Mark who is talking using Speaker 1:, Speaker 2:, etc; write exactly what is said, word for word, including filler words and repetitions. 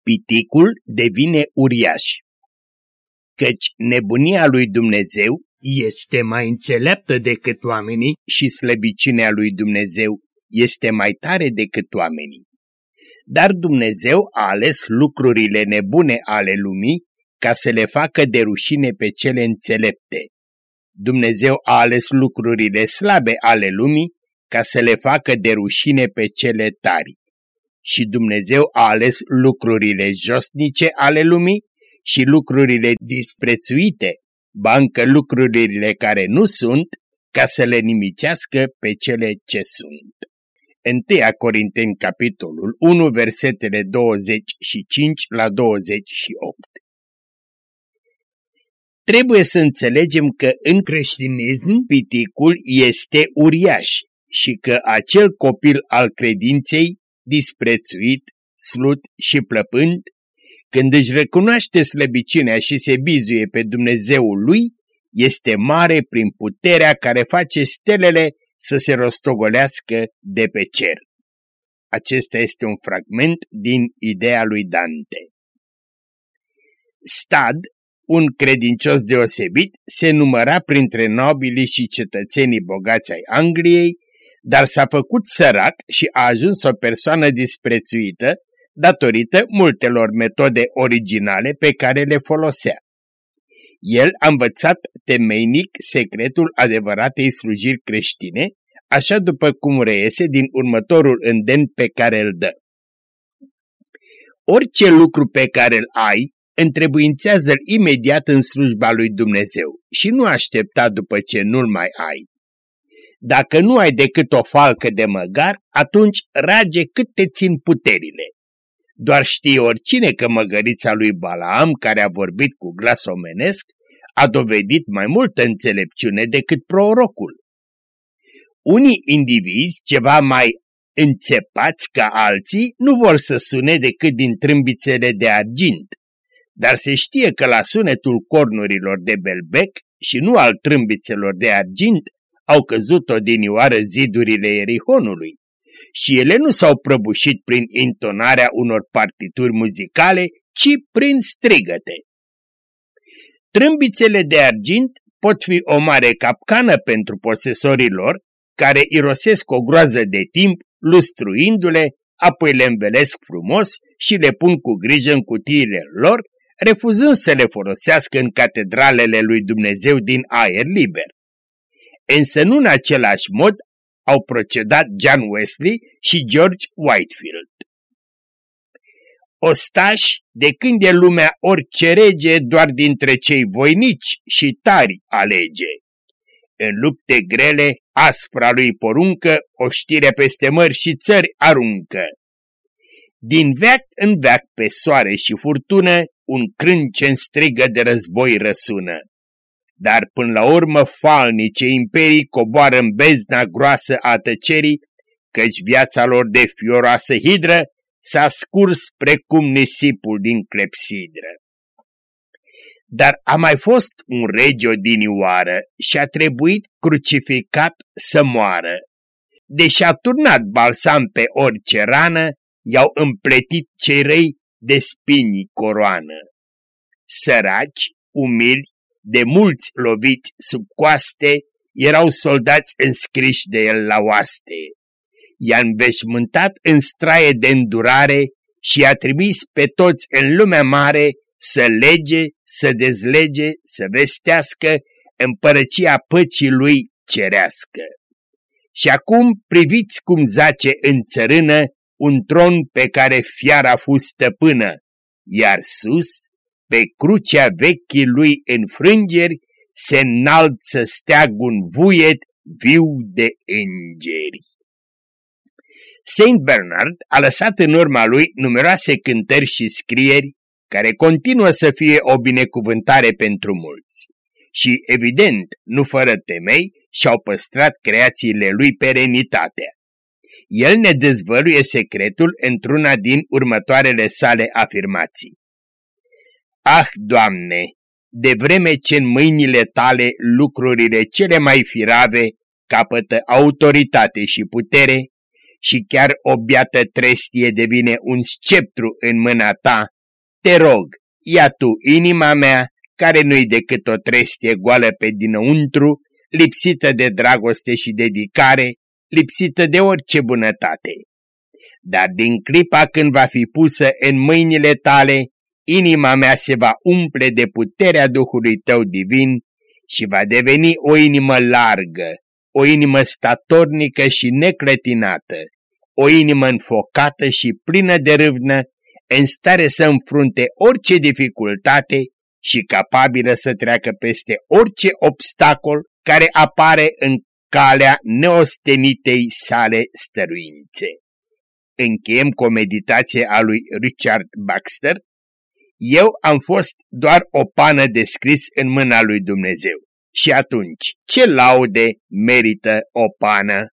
Speaker 1: piticul devine uriaș. Căci nebunia lui Dumnezeu este mai înțeleaptă decât oamenii și slăbiciunea lui Dumnezeu este mai tare decât oamenii. Dar Dumnezeu a ales lucrurile nebune ale lumii ca să le facă de rușine pe cele înțelepte. Dumnezeu a ales lucrurile slabe ale lumii ca să le facă de rușine pe cele tari. Și Dumnezeu a ales lucrurile josnice ale lumii și lucrurile disprețuite, ba încă lucrurile care nu sunt, ca să le nimicească pe cele ce sunt. întâi Corinteni, capitolul unu, versetele douăzeci și cinci la douăzeci și opt. Trebuie să înțelegem că în creștinism piticul este uriaș și că acel copil al credinței, disprețuit, slut și plăpând, când își recunoaște slăbiciunea și se bizuie pe Dumnezeul lui, este mare prin puterea care face stelele să se rostogolească de pe cer. Acesta este un fragment din ideea lui Dante. Stad, un credincios deosebit, se număra printre nobilii și cetățenii bogați ai Angliei, dar s-a făcut sărac și a ajuns o persoană disprețuită datorită multelor metode originale pe care le folosea. El a învățat temeinic secretul adevăratei slujiri creștine, așa după cum reiese din următorul îndemn pe care îl dă. Orice lucru pe care îl ai, întrebuințează-l imediat în slujba lui Dumnezeu și nu aștepta după ce nu-l mai ai. Dacă nu ai decât o falcă de măgar, atunci rage cât te țin puterile. Doar știe oricine că măgărița lui Balaam, care a vorbit cu glas omenesc, a dovedit mai multă înțelepciune decât prorocul. Unii indivizi, ceva mai înțepați ca alții, nu vor să sune decât din trâmbițele de argint, dar se știe că la sunetul cornurilor de belbec și nu al trâmbițelor de argint au căzut odinioară zidurile Ierihonului și ele nu s-au prăbușit prin intonarea unor partituri muzicale, ci prin strigăte. Trâmbițele de argint pot fi o mare capcană pentru posesorii lor, care irosesc o groază de timp, lustruindu-le, apoi le învelesc frumos și le pun cu grijă în cutiile lor, refuzând să le folosească în catedralele lui Dumnezeu din aer liber. Însă nu în același mod au procedat John Wesley și George Whitefield. Ostași, de când e lumea orice rege, doar dintre cei voinici și tari alege. În lupte grele, aspra lui poruncă, o știre peste mări și țări aruncă. Din veac în veac pe soare și furtună, un crâncen strigă de război răsună. Dar până la urmă falnice imperii coboară în bezna groasă a tăcerii, căci viața lor de fioroasă hidră s-a scurs precum nisipul din clepsidră. Dar a mai fost un rege odinioară și a trebuit crucificat să moară. Deși a turnat balsam pe orice rană, i-au împletit cei răi de spini coroană. Săraci, umili, de mulți loviți sub coaste, erau soldați înscriși de el la oaste. I-a înveșmântat în straie de îndurare și i-a trimis pe toți în lumea mare să lege, să dezlege, să vestească împărăția păcii lui cerească. Și acum priviți cum zace în țărână un tron pe care fiara fu stăpână, iar sus, pe crucea vechii lui înfrângeri, se înalță steagul un vuiet viu de îngeri. Saint Bernard a lăsat în urma lui numeroase cântări și scrieri care continuă să fie o binecuvântare pentru mulți și, evident, nu fără temei, și-au păstrat creațiile lui perenitatea. El ne dezvăluie secretul într-una din următoarele sale afirmații. Ah, Doamne, de vreme ce în mâinile tale lucrurile cele mai firave capătă autoritate și putere și chiar o biată trestie devine un sceptru în mâna ta te rog, ia tu inima mea, care nu-i decât o trestie goală pe dinăuntru, lipsită de dragoste și dedicare, lipsită de orice bunătate. Dar din clipa când va fi pusă în mâinile tale, inima mea se va umple de puterea Duhului tău divin și va deveni o inimă largă, o inimă statornică și neclătinată, o inimă înfocată și plină de râvnă, în stare să înfrunte orice dificultate și capabilă să treacă peste orice obstacol care apare în calea neostenitei sale stăruințe. Încheiem cu o meditație a lui Richard Baxter. Eu am fost doar o pană de scris în mâna lui Dumnezeu. Și atunci, ce laude merită o pană?